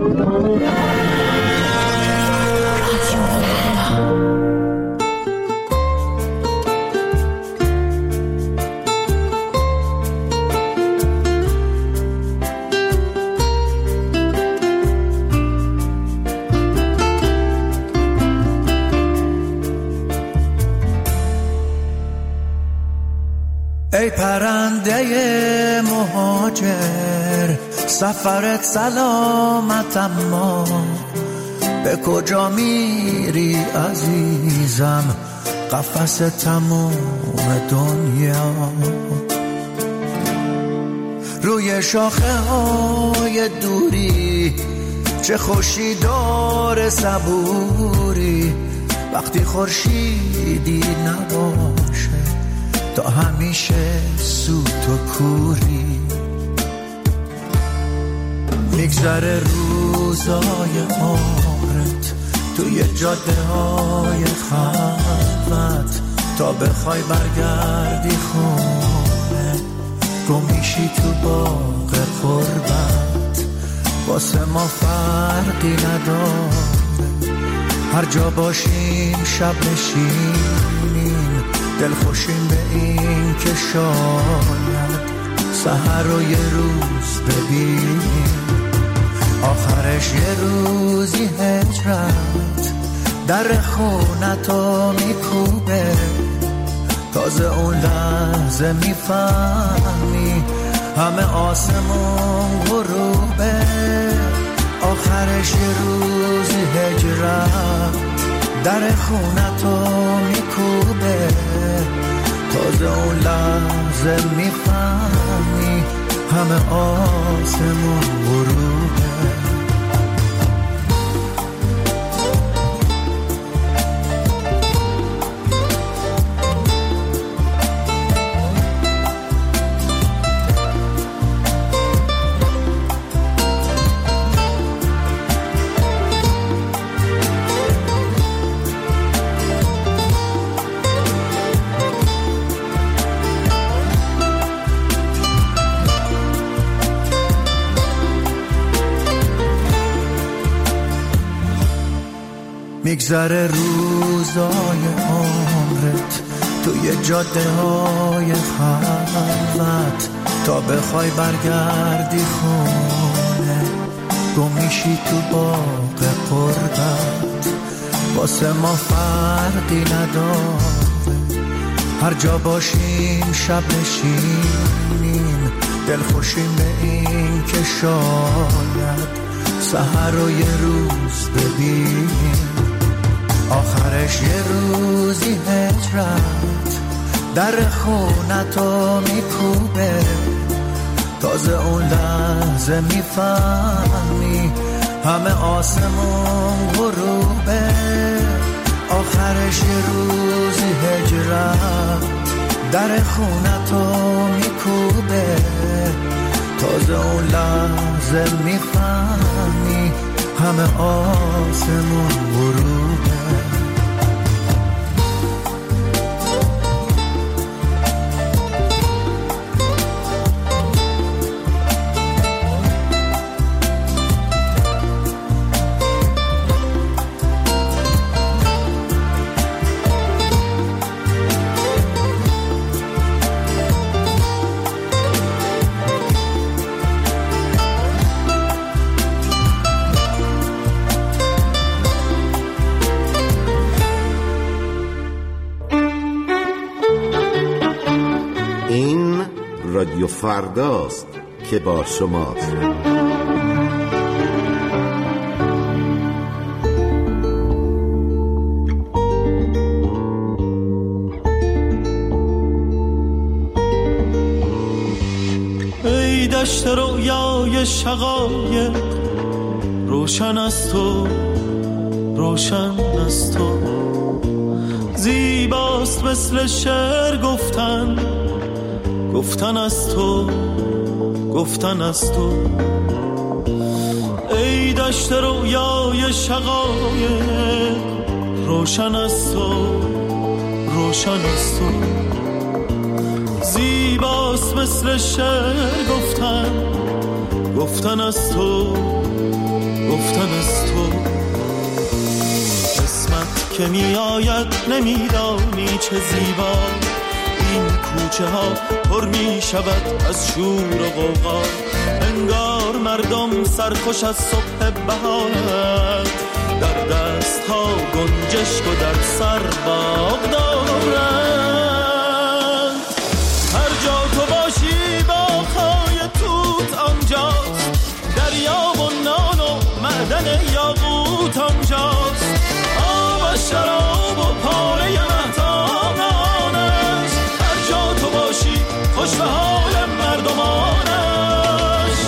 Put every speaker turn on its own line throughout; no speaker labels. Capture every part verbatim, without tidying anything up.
ای پرنده مهاجر سفرت سلامت، اما به کجا میری عزیزم؟ قفس تموم دنیا روی شاخه های دوری، چه خوشی داره صبوری وقتی خورشیدی نباشه، تا همیشه سوت و کوری. میگذره روزای عمرت توی جاده های خلوت، تا بخوای برگردی خونه گمیشی تو باغ قربت. واسه ما فرقی نداره هر جا باشیم، شب نشینیم دل خوشیم به این که شاید سحر رو یه روز ببینیم. آخرش یه روزی هجرت در خونتو میکوبه، تازه اون لحظه میفهمی همه آسمون غروبه. آخرش یه روزی هجرت در خونتو میکوبه، تازه اون لحظه میفهمی همه آسمون غروبه. میگذره روزای عمرت توی جاده های خلوت، تا بخوای برگردی خونه گمیشی تو باغ قربت. واسه ما فرقی نداره هر جا باشیم، شب نشینیم دل خوشیم به این که شاید سحر رو یه روز ببینیم. آخرش یه روزی هجرت در خونتو میکوبه، تازه اون لحظه میفهمی همه آسمون غروبه. آخرش یه روزی هجرت در خونتو میکوبه، تازه اون لحظه میفهمی همه آسمون غروبه.
رادیو فرداست که با شماست.
ای دشت رویای شقایق، روشن از تو روشن از تو، زیباست مثل شعر گفتن گفتن از تو گفتن از تو. ای دشت رویای شقایق، روشن از تو روشن از تو، زیباست مثل شعر گفتن گفتن از تو که می آید نمیدانی چه زیبا. این کوچه ها پر می شود از شور و غوغا، انگار مردم سرخوش از صبح بهارند، در دست ها گنجشک و در سر باغ دارند. هر جا تو باشی باغ‌های توت آنجاست، دریا و نان و معدن یاقوت آنجاست، آب و شراب و پاره مهتانانش. هر جا تو باشی خوش به حال مردمانش.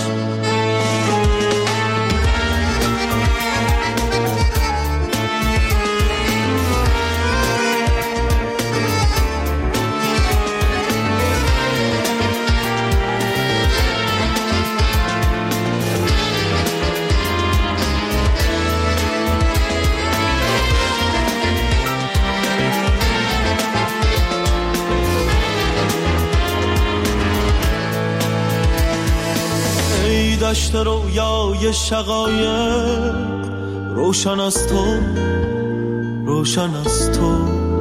دشت رویای شقایق روشن از تو، روشن از تو.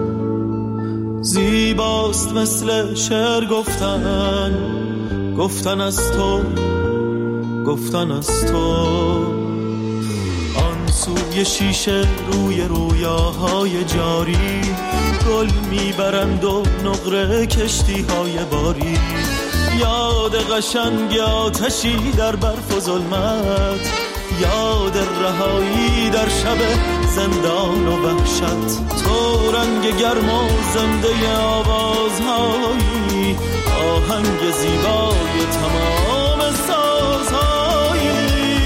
زیباست مثل شعر گفتن، گفتن از تو، گفتن از تو. آن سوی شیشه روی رویاهای جاری، گل میبرند و نقره کشتی های باری. یاد قشنگ آتشی در برف و ظلمت، یاد رهایی در شب زندان و وحشت. تو رنگ گرم و زنده آوازهایی، آهنگ زیبای تمام سازهایی.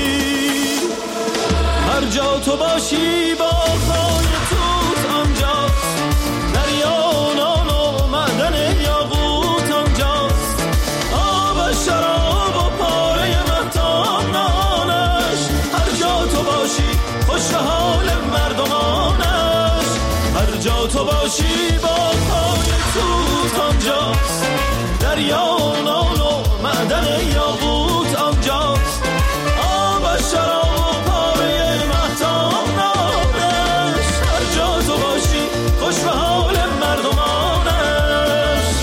هر جا تو باشی باغ‌های توت آنجاست، دریا نان و معدن یاقوت آنجاست، شراب و پاره مهتانانش. هر جا تو باشی خوش به حال مردمانش. هر جا تو باشی باغ‌های توت آنجاست، دریا نان و معدن یاقوت آنجاست، آب و شراب و پاره مهتانانش. هر جا تو باشی خوش به حال مردمانش.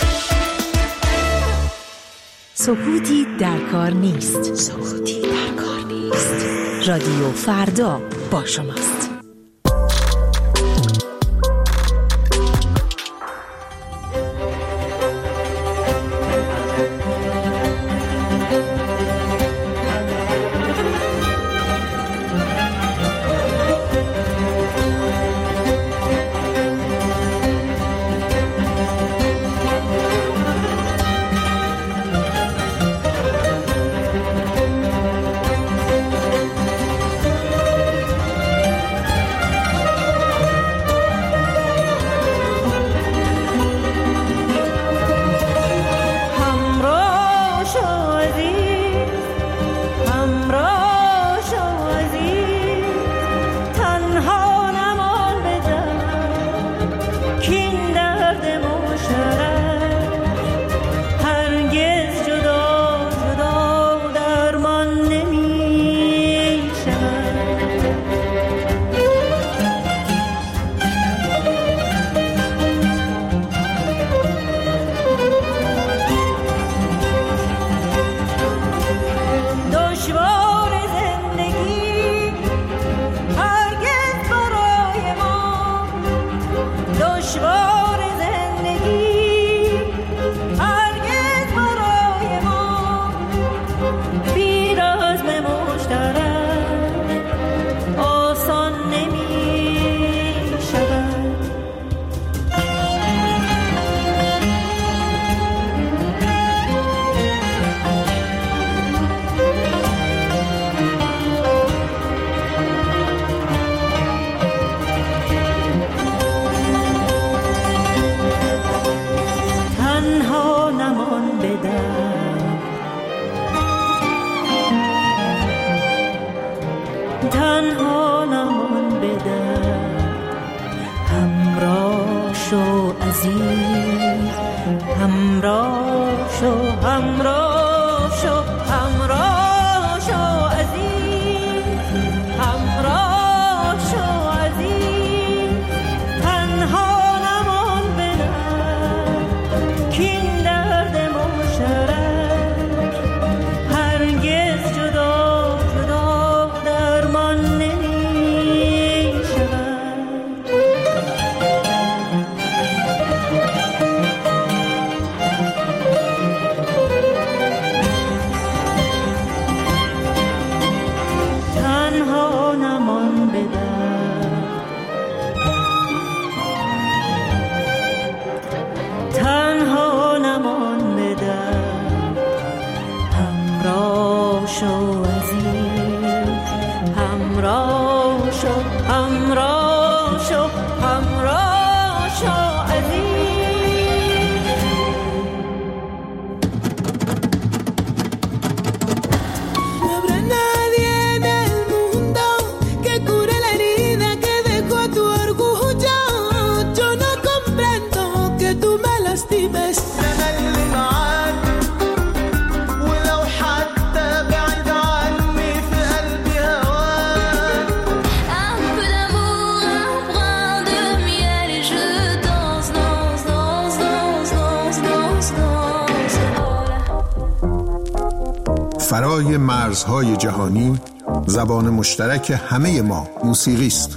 سکوتی در کار نیست. سکوتی در کار نیست. رادیو فردا با شماست.
تنها نمان بدم، همراه شو عزیز، همراه شو، همراه شو، همراه شو عزیز، همراه شو عزیز، تنها نمان بدم، تنها نمان بدم. همراه شو عزیز، همراه شو، همراه شو، همراه شو عزیز.
فرای مرزهای جهانی، زبان مشترک همه ما موسیقی است.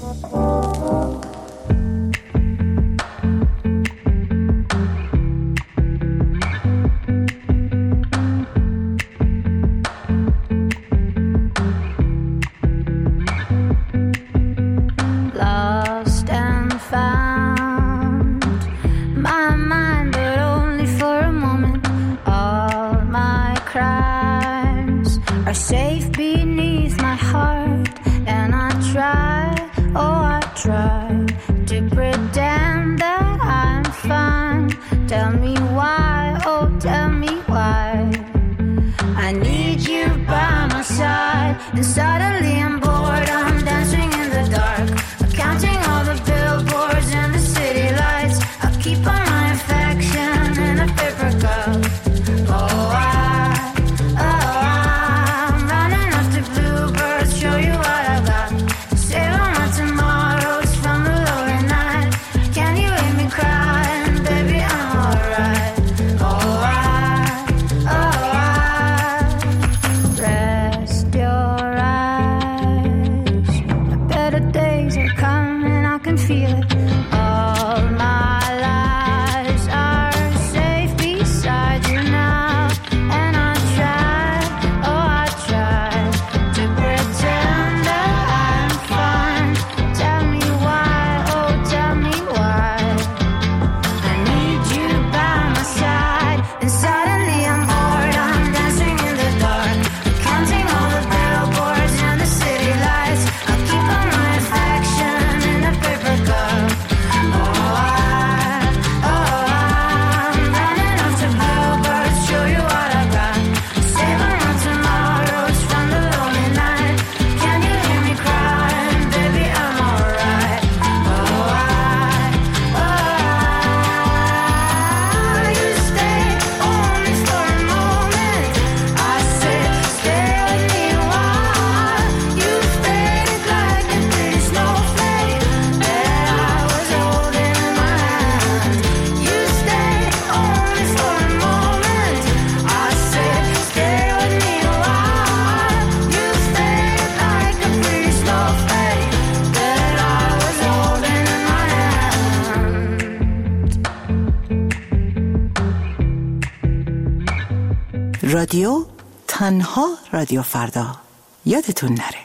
رادیو تنها رادیو فردا، یادتون نره.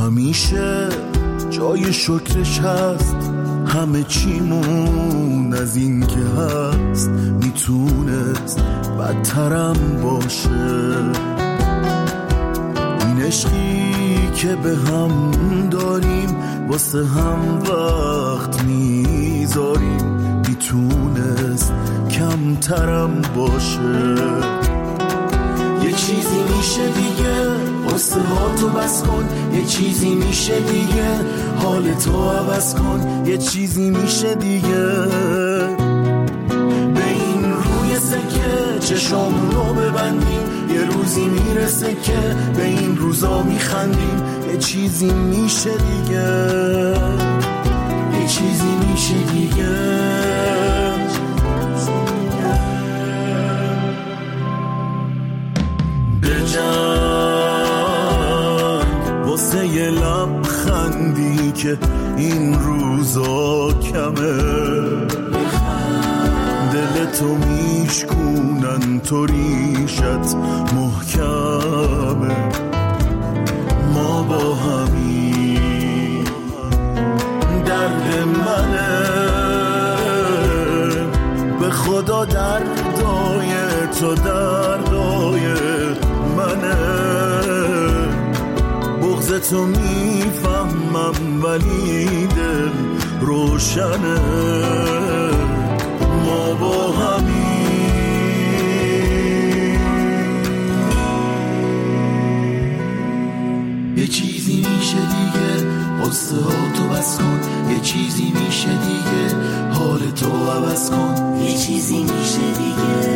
همیشه جای شکرش هست، همه چیمون از این که هست میتونست بدترم باشه. این عشقی که به هم داریم واسه هم وقت میذاریم میتونست کمترم باشه. یه چیزی میشه دیگه قصه ها تو بس کن، یه چیزی میشه دیگه حال تو عوض کن، یه چیزی میشه دیگه به این روی سکه چشامون رو ببندیم، یه روزی میرسه که به این روزا میخندیم. یه چیزی میشه دیگه، یه چیزی میشه دیگه. واسه یه لبخندی که این روزا کمه، دلتو میشکونن تو ریشت محکمه. ما با همین تو دردای منه، بغض تو میفهمم ولی دل روشنه، ما با همین.
یه چیزی میشه دیگه قصه ها تو بس کن، یه چیزی میشه دیگه حال تو عوض کن، یه چیزی میشه دیگه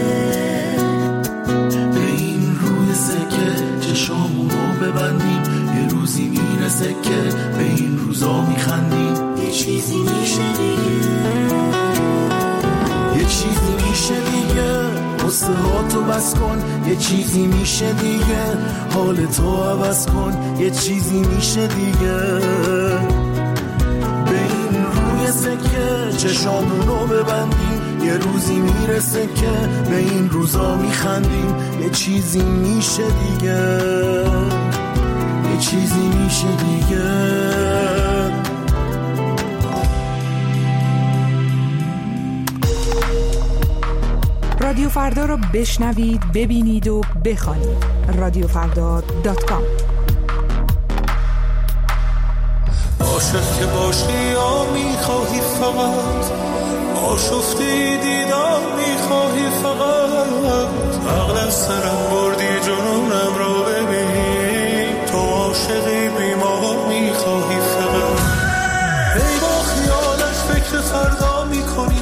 به این روی سکه چشامونو ببندیم، یه روزی میرسه که به این روزا میخندیم، یه چیزی میشه دیگه، یه چیزی میشه دیگه قصه ها تو بس کن، یه چیزی میشه دیگه حال تو عوض کن، یه چیزی میشه دیگه به این روی سکه چشامونو ببندیم، یه روزی میرسه که به این روزا میخندیم، یه چیزی میشه دیگه، یه چیزی میشه دیگه.
رادیو فردا رو بشنوید، ببینید و بخوانید. رادیو فردا دات کام.
عاشق که باشی یا میخواهی فقط آشفته دیدم میخواهی فقط عقل از سرم بردی جنونم را ببین، تو عاشقی بیمار میخواهی فقط ای با خیالش فکر فردا میکنی،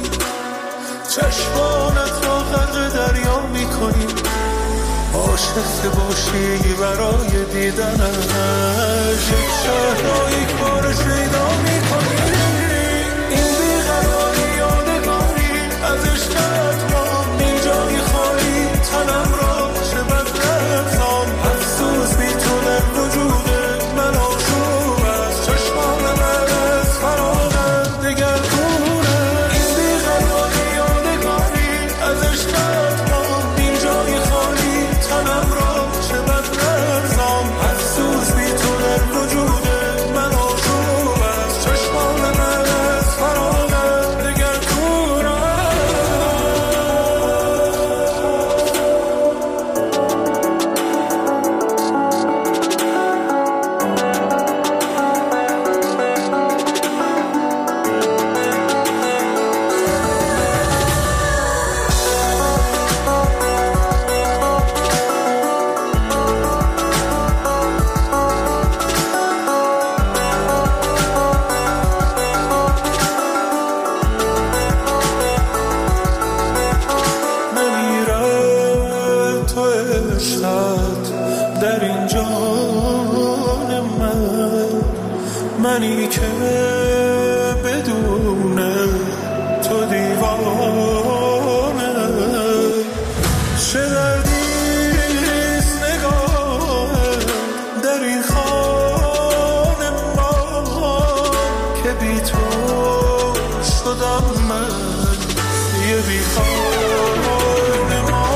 چشمانت را غرق دریا میکنی، عاشق که باشی برای دیدنش یک شهر را یک بار شیدا میکنی، این بیقراری یادگاری از عشقت را اینجای خالی تنم را چه بد نرزام، افسوس بی تو در وجود من آشوب است، چشمان من از فراغت دگر دونه، این بیقراری یادگاری از عشقت را اینجای خالی تنم را چه بد نرزام، افسوس بی تو در وجود من آشوب است، چشمان من از فراغت دگر دور منی که بدون تو دیوانه، چه دردیست نگاه در این خانه ما که بی تو شدم من یه بی خانه ما،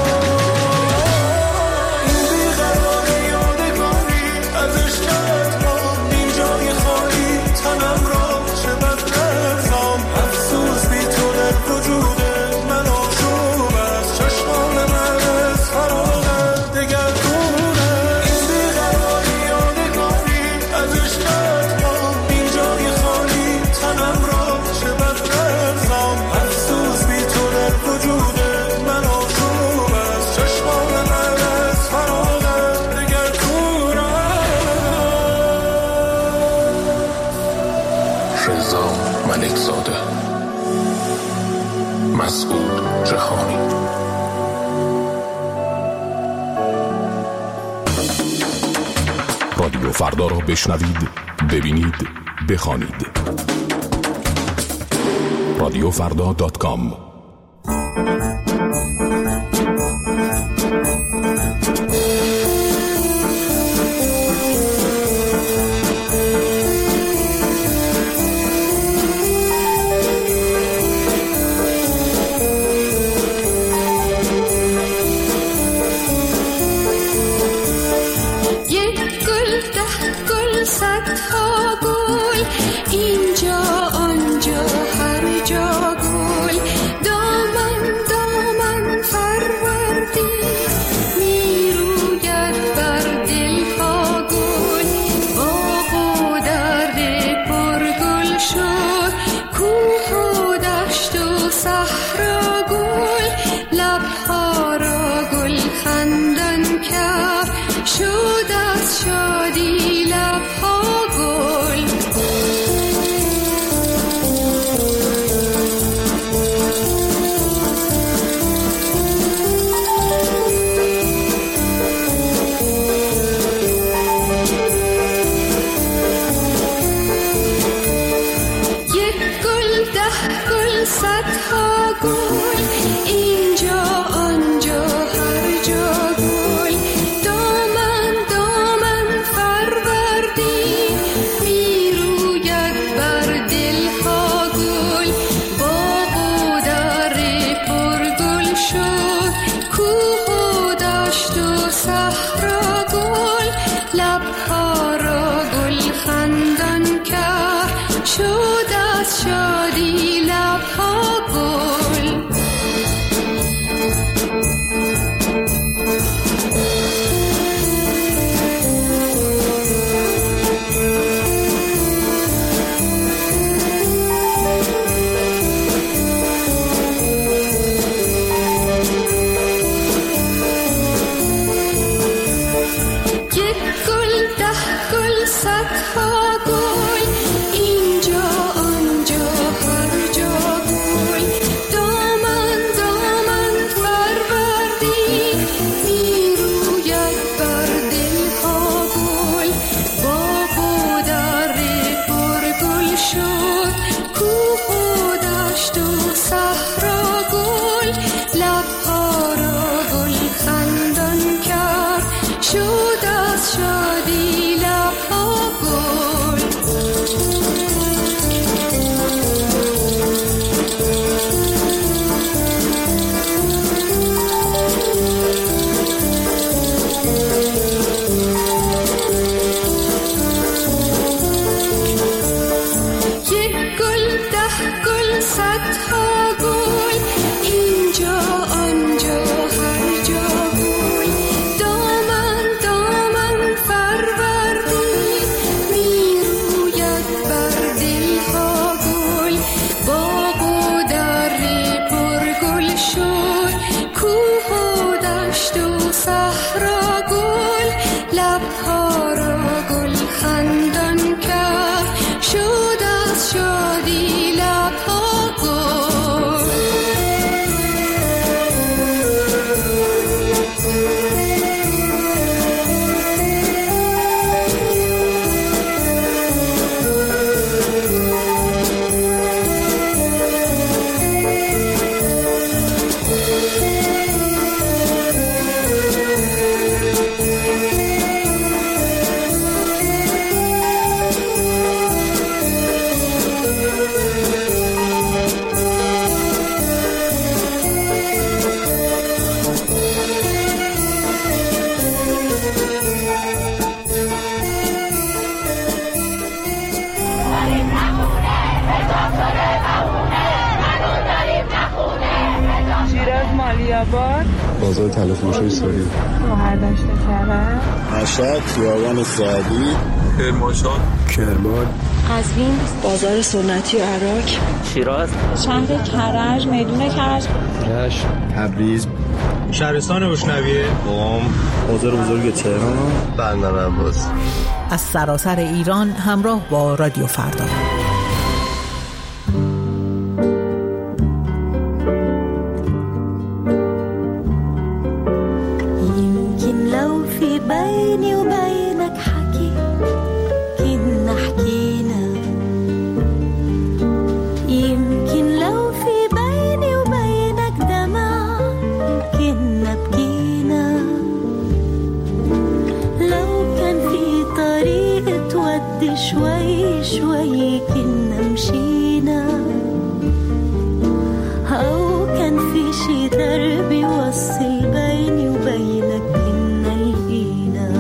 این بیقراری یادگاری از عشقت را اینجای خالی تنم را چه بد نرزام، افسوس بی تو در وجود من آشوب است، چشمان من از فراغت دگر دونه، این بیقراری یادگاری از عشقت را اینجای خالی تنم را چه بد نرزام، افسوس بی تو در وجود من آشوب است، چشمان من از فراغت دگر دونه.
رضا ملک زاده، مسعود جهانی. رادیو فردا را بشنوید، ببینید، بخوانید. رادیو فردا دات کام.
دامن دامن فروردی صدها گل، اینجا آنجا هر جا گل، دامن دامن فروردین میروید بر دلها گل، باغ و در پر گل شد، کوه و دشت و صحرا گل، لبها را گل خندان کرد، شد از شادی لبها گل. یک گل ده گل صدها گل، اینجا آنجا هر جا گل، دامن دامن فروردین میروید بر دلها گل، باغ و در پر گل شد، کوه و دشت و صحرا گل، لبها را گل خندان کرد، شد از شادی لبها گل. یک گل ده گل صدها گل، اینجا آنجا هر جا گل، دامن دامن فروردین میروید بر دلها گل، باغ و در پر گل شد، کوه و دشت و صحرا گل، لبها را گل خندان کرد، شد از شادی لبها گل.
شیراز مالیاباد،
بازار تلفروشی ساری،
شهردشت کرج،
مشهد خیابان سعدی، کرمانشاه، کرمان،
قزوین، بازار سنتی عراق،
شیراز،
شهر کرج، میدون کرج،
رشت، تبریز،
شهرستان بشنویه،
قم، بازار بزرگ تهران، بندر عباس.
از سراسر ایران همراه با رادیو فردا.
شوي شوي كنا مشينا، أو كان في شي درب يوصل بيني وبينك كنا لقينا.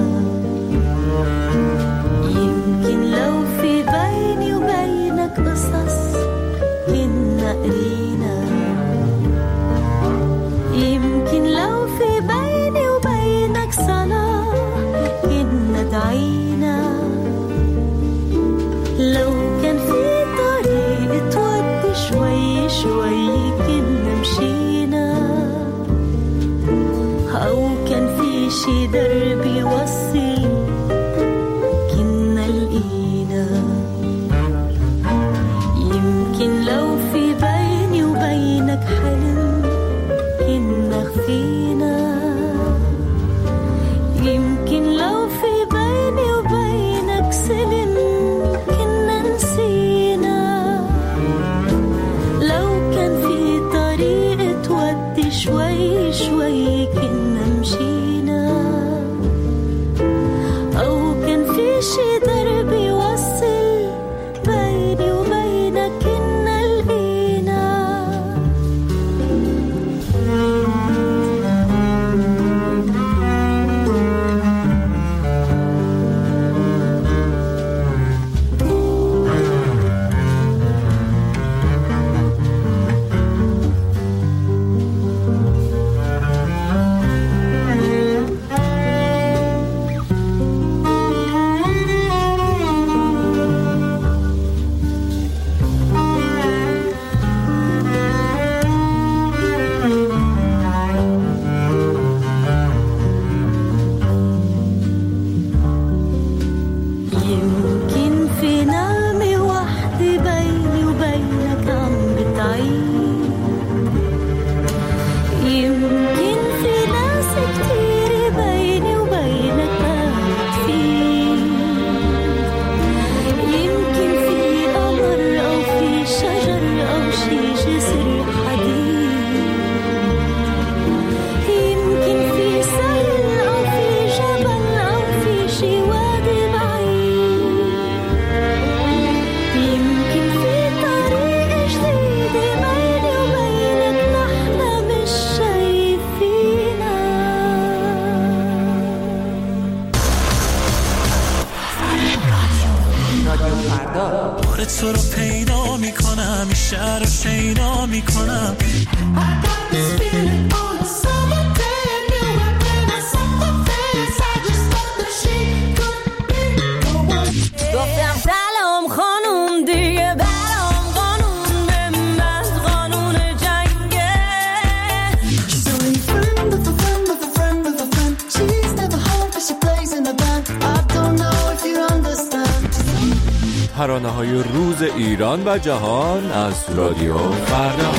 يمكن لو في بيني وبينك قصص كنا قرينا، يمكن لو في بيني وبينك صلاة كنا دعينا، لو كان في طريق تودي شوي شوي كنا مشينا، أو كان في شي درب يوصل كنا لقينا. يمكن لو في بيني وبينك حلم كنا خفينا، يمكن لو في بيني وبينك سلم كنا نسينا، لو كان في
بار تو رو پیدا میکنم، این شهر رو شیدا میکنم.
گفتم سلام خانوم دیگه برام قانون به من قانون جنگه. She's only a friend of a friend of a friend of a friend. She's never home but she plays in a band. I don't know if you understand.
ترانه های روز ایران و جهان از رادیو فردا.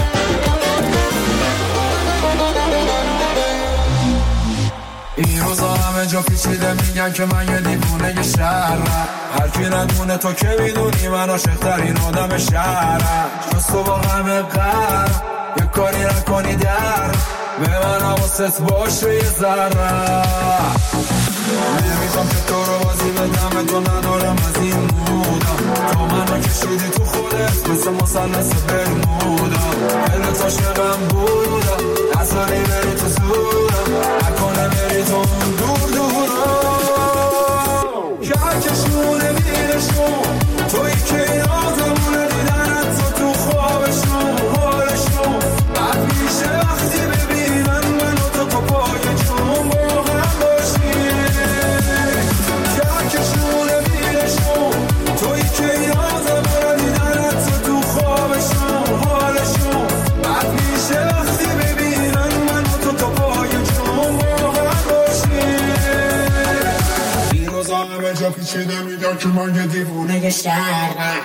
این روزا همه جا پیچیده میگن که من یه دیوونه شهرم. هر کی ندونه تو که میدونی من عاشق‌ترین آدم شهرم. جز تو با همه قهرم، یه کاری نکنی در به من حواست باشه یه ذره. نمیخوام که تو رو بازی بدم، تو ندارم از این مودا. تو منو کشیدی تو خودت مثل مثلث برمودا. دلت عاشقم بودا، نذاری بری تو زورم، نکنه بری تو اون دور دورا. که هر کشونه میرشون توی که این آزمونه دیدنت تو تو خوابشون حالشون بد میشه وقتی ببینن منو تو تو پای جون با هم باشیم. که هر کشونه میرشون توی که این آزمونه دیدنت تو تو خوابشون حالشون بد میشه وقتی ببینن منو تو تو پای جون با هم باشیم. این روزا همه جا پیچیده میگن که من یه دیوونه شهرم.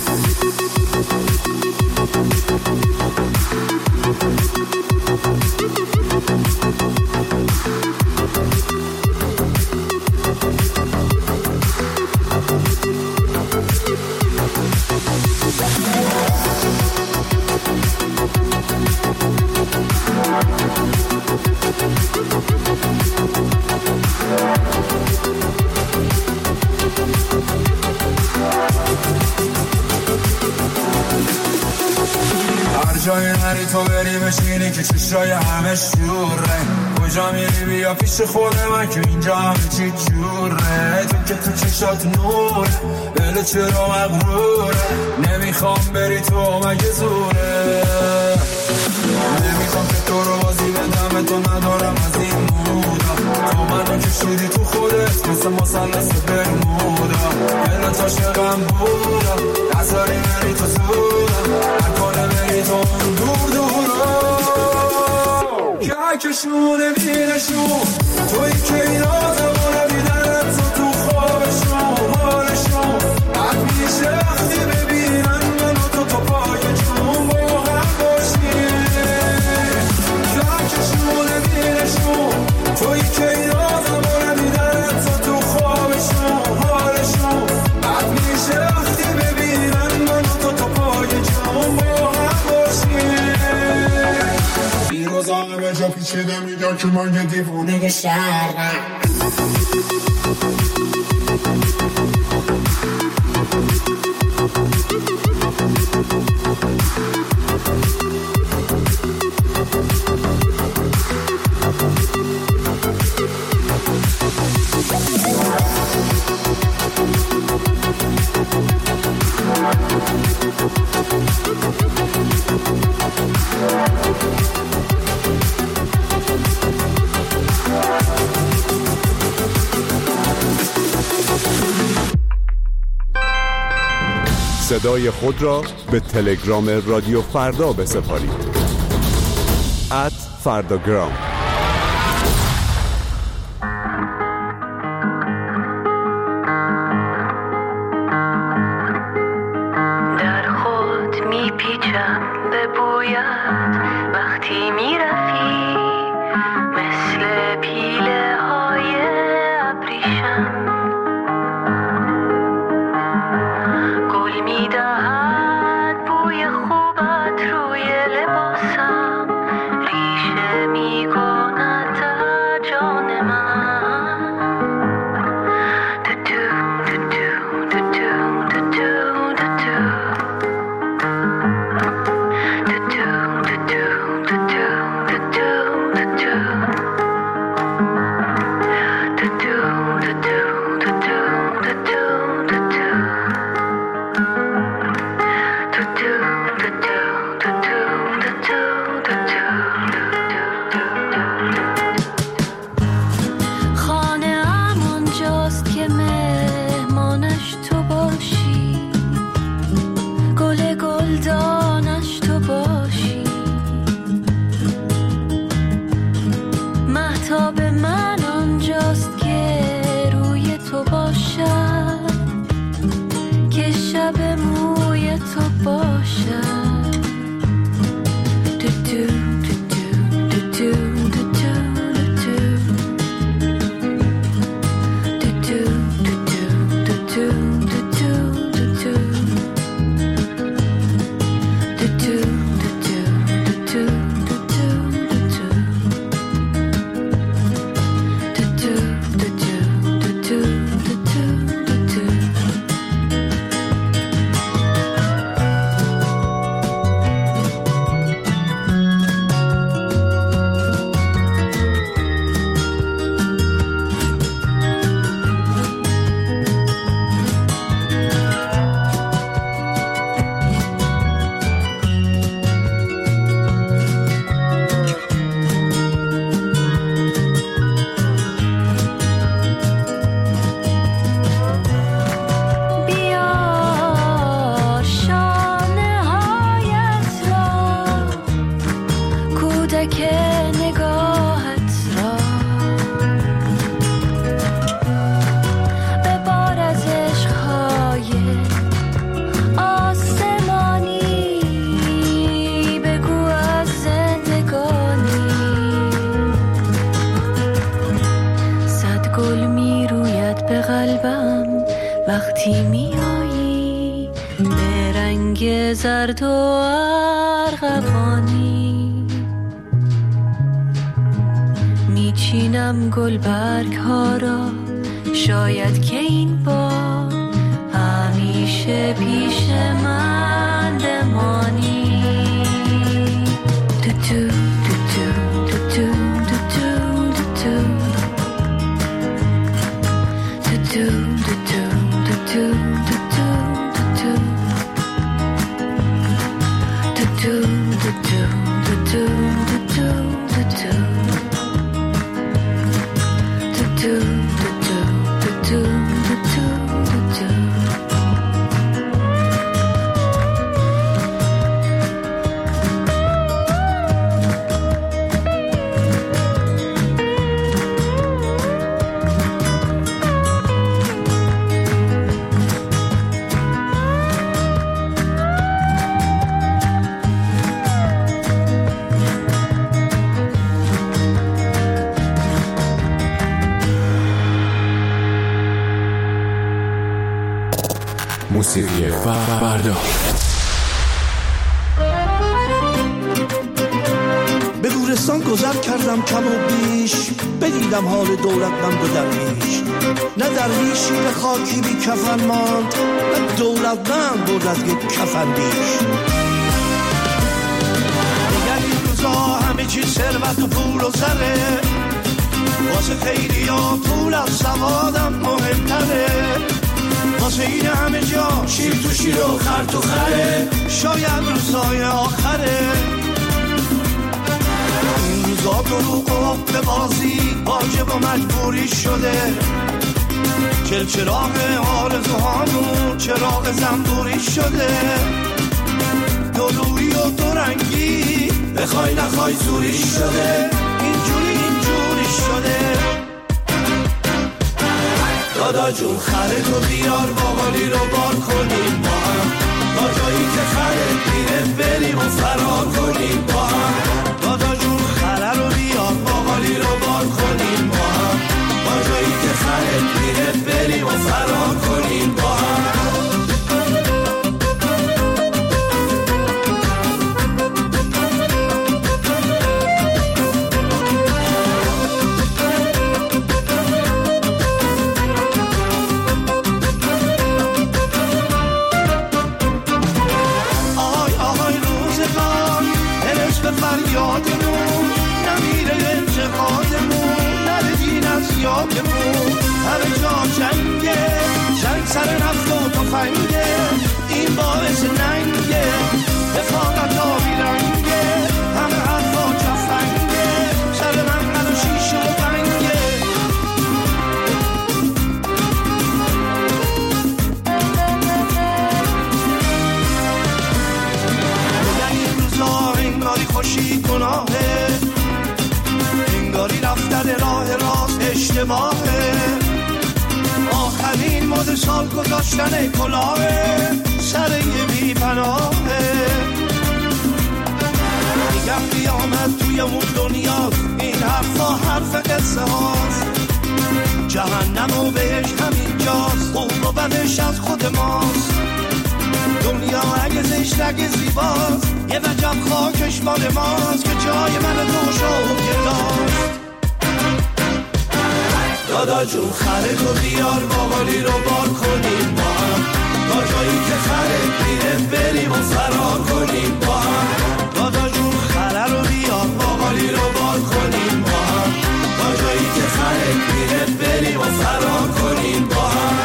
هر جایی نری تو بری بشینی که چشای همه شوره. کجا میری بیا پیش خود من که اینجا همه چی جوره. تو که تو چشات نوره، دل چرا مغروره. نمیخوام بری تو مگه زوره. نمیخوام که تو رو بازی بدم، تو ندارم از این مودا. تو منو کشیدی تو خودت مثل مثلث برمودا. دلت عاشقم بودا، نذاری بری تو زورم، نکنه بری تو اون دور دورا. که کشونه بینشون توی که این آزمونه دیدنت تو تو خوابشون حالشون بد میشه وقتی ببینن منو تو تو پای جون با هم باشیم. که کشونه بینشون توی که این آزمونه دیدنت تو تو خوابشون حالشون بد میشه وقتی ببینن منو تو تو پای جون با هم باشیم. این روزا همه جا پیچیده میگن که من یه دیوونه شهرم.
صدای خود را به تلگرام رادیو فردا بسپارید. ات فرداگرام.
در خود میپیچم به بویت وقتی میرفی، مثل پیله های ابریشم. گل میدهد بوی خوبت روی لباسم، ریشه میکند در جان من. دو دو دو دو دو دو دو دو دو دو دو دو دو وقتی میایی به رنگ زرد و ارغوانی میچینم گلبرگ ها را، شاید که این بار همیشه پیش من بمانی. تو تو تو تو تو تو تو تو
موسیقی فردا.
به گورستان گذر کردم کم و بیش، بدیدم حال دولتمند و درویش. نه درویشی به خاکی بی کفن ماند، نه دولتمند بود از یک کفن بیش. دیگر این روزا همه چی ثروت و پول و زره، واسه خیلی ها پول از سوادم مهمتره. واسه این همه جا شیر تو شیر و خر تو خره، شاید روزای آخره. این روزا دروغ و حق بازی واجب و مجبوری شده. چل چراغ آرزوهامون چراغ زنبوری شده. دو روی و دو رنگی بخوای نخوای زوری شده. اینجوری اینجوری شده. دادا جون خرتو بیار باقالی رو بار کنیم با هم، تا جایی که خرت میره بریم و فرار کنیم با هم. دادا جون خره رو بیار باقالی رو بار کنیم با هم، تا جایی که خرت میره بریم و فرار کنیم با هم. فریادمون نمیره انتقادمون، نره دین از یادمون. همه جا جنگه، جنگ سر نفت و تفنگه، این باعث ننگه، رفاقت آبی رنگه. همه حرفا جفنگه، سر من من و شیشه و بنگه. بگن این روزا انگاری خوشی گناهه، انگاری رفتن راه راست اشتباهه. آخرین مد سال گذاشتن کلاهه، سر یه بی پناهه. میگم قیامت توی اون دنیاست، این حرفا حرف قصه هاست. جهنم و بهش همین جاست، خوب و بدش از خود ماست. دنیا اگه زشت اگه زیباست، یه وجب خاکش مال ماست که جای من تو شاید داشت. دادا جون خرتو بیار باقالی رو بار کنیم با هم، تا جایی که خرت میره بریم و فرار کنیم با هم. دادا جون خره رو بیار باقالی رو بار کنیم با هم، تا جایی که خرت میره بریم و فرار کنیم با هم.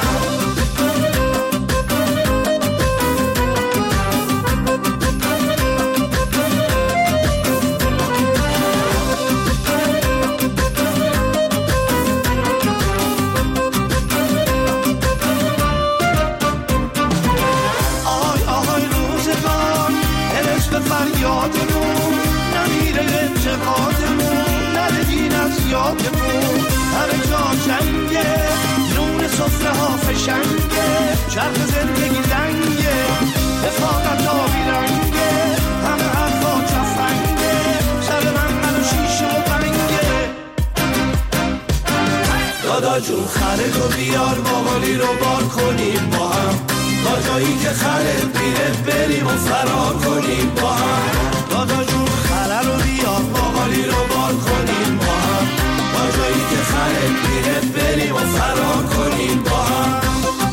فریادمون نمیره انتقادمون، نره دین از یادمون. همه جا جنگه، نون سفره ها فشنگه، چرخ زندگی دنگه، رفاقت آبی رنگه. همه حرفا چفنگه، سر من من و شیشه و بنگه.
دادا جون خره رو بیار ماهالی رو بار کنیم با هم، تا جایی که خره میره بریم و فرار کنیم با هم. دادا جون خره رو بیار ماهالی رو بار کنیم با هم، تا جایی که خره میره بریم و فرار کنیم با هم.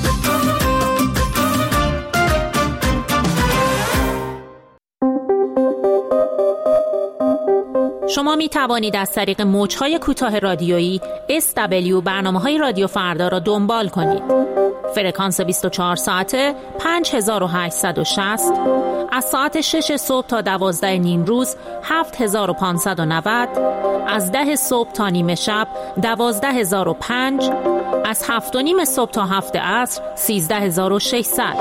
شما می توانید از طریق موج‌های کوتاه رادیویی اس دبلیو برنامه‌های رادیو فردا را دنبال کنید. فرکانس بیست و چهار ساعته پنج هزار و هشتصد و شصت، از ساعت شش صبح تا دوازده نیم روز هفت هزار و پانصد و نود، از ده صبح تا نیمه شب دوازده هزار و پنج، از هفت و نیم صبح تا هفت عصر سیزده هزار و ششصد.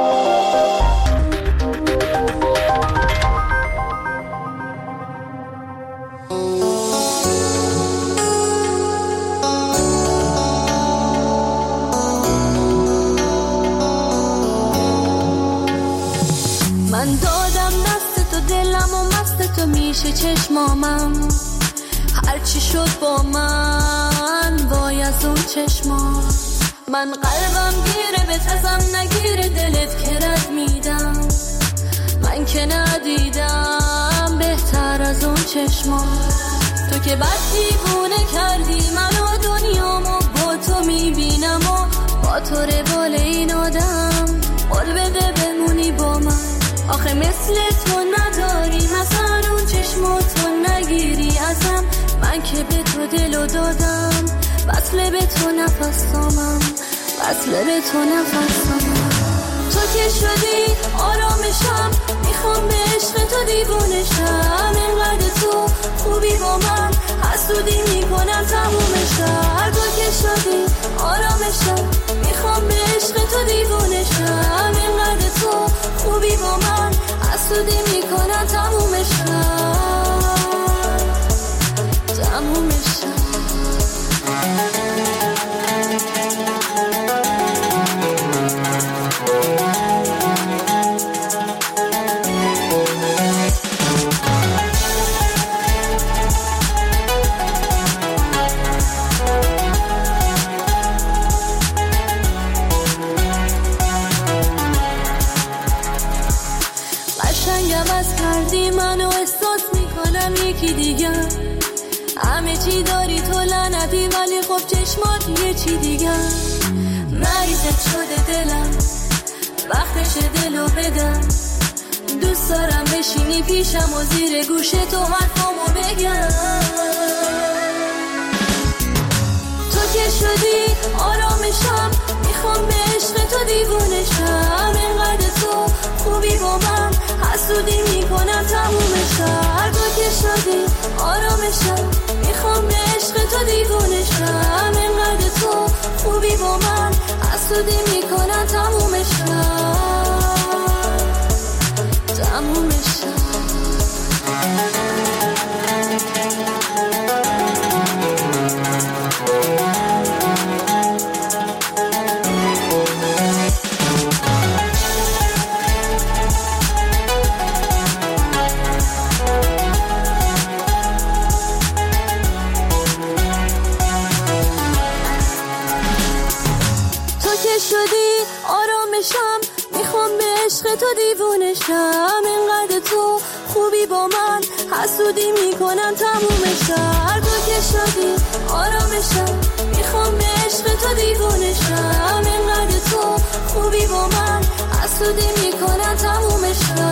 من دادم دست تو دلم و مست تو میشه چشمامم، هرچی شد با من وای از اون چشما. من قلبم گیره به تزم نگیره دلت که رد میدم، من که ندیدم بهتر از اون چشما. تو که بد دیوونه کردی منو دنیامو با تو میبینم و با تو روال این آدم، قول بده بمونی با من. آخه مثل تو نداری مثلا اون چشماتو نگیری ازم، من که به تو دلو دادم وصله به تو نفسامم، وصله به تو نفسامم. تو که شدی آرامشم، میخوام به عشق تو دیوونشم، اینقدر تو خوبی با من حسودی میکنم تمومشم. تو که شدی آرامشم، میخوام به عشق تو دیوونشم، اینقدر تو خوبی با من حسودی میکنم تمومشم، تمومشم. کردی منو احساس میکنم یکی دیگر، همه چی داری تو لعنتی ولی خب چشمات یه چی دیگر. مریضت شده دلم وقتش دلو بدم، دوست دارم بشینی پیشم و زیر گوش تو حرفامو بگم. تو که شدی آرامشم، میخوام به عشق تو دیوونشم، اینقدر تو خوبی با من حسودی میکنم تمومشم. تو که شدی آرامشم، میخوام به عشق تو دیوونشم، اینقدر تو خوبی با من حسودی میکنم تمومشم، تمومشم. شدی آرامشم، میخوام به عشق تو دیوونشم، اینقدر تو خوبی با من حسودی میکنم تمومشم. تو که شدی آرامشم، میخوام به عشق تو دیوونشم، اینقدر تو خوبی با من حسودی میکنم تمومشم.